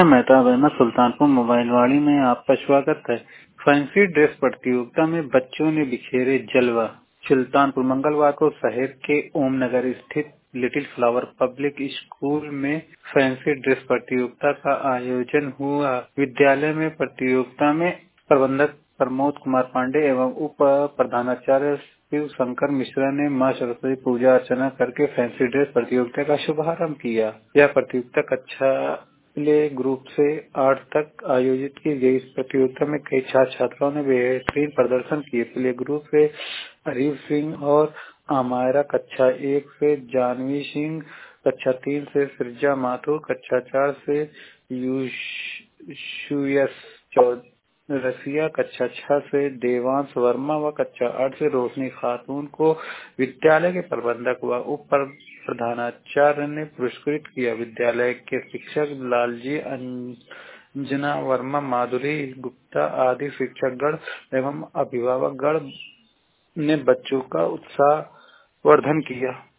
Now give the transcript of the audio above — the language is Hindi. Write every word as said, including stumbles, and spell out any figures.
मेहताब अहमद सुल्तानपुर मोबाइलवाड़ी में आपका स्वागत है। फैंसी ड्रेस प्रतियोगिता में बच्चों ने बिखेरे जलवा। सुल्तानपुर मंगलवार को शहर के ओम नगर स्थित लिटिल फ्लावर पब्लिक स्कूल में फैंसी ड्रेस प्रतियोगिता का आयोजन हुआ। विद्यालय में प्रतियोगिता में प्रबंधक प्रमोद कुमार पांडे एवं उप प्रधानाचार्य शिव शंकर मिश्रा ने मां सरस्वती पूजा अर्चना करके फैंसी ड्रेस प्रतियोगिता का शुभारंभ किया। यह प्रतियोगिता कक्षा प्ले ग्रुप से आठ तक आयोजित की गई। इस प्रतियोगिता में कई छात्र छात्राओं ने बेहतरीन प्रदर्शन किए। प्ले ग्रुप से अरीब सिंह और आमायरा, कक्षा एक से जानवी सिंह, कक्षा तीन से सिरजा माथुर, कक्षा चार से यूशुयस रसिया, कक्षा छह से देवांश वर्मा व कक्षा आठ से रोशनी खातून को विद्यालय के प्रबंधक व उप प्रधानाचार्य ने पुरस्कृत किया। विद्यालय के शिक्षक लालजी, अंजना वर्मा, माधुरी गुप्ता आदि शिक्षकगण एवं अभिभावकगण ने बच्चों का उत्साह वर्धन किया।